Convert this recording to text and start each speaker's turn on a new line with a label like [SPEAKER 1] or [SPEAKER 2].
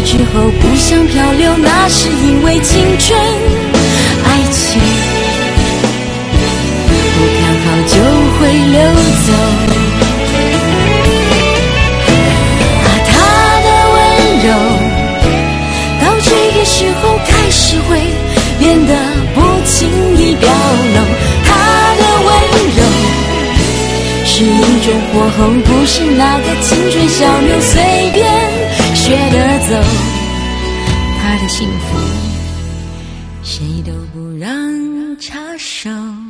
[SPEAKER 1] 之后不想漂流，那是因为青春爱情不看好就会溜走。他的温柔到这个时候开始会变得不轻易表露，他的温柔是一种火候，不是那个青春小牛随便学得走。他的幸福谁都不让插手。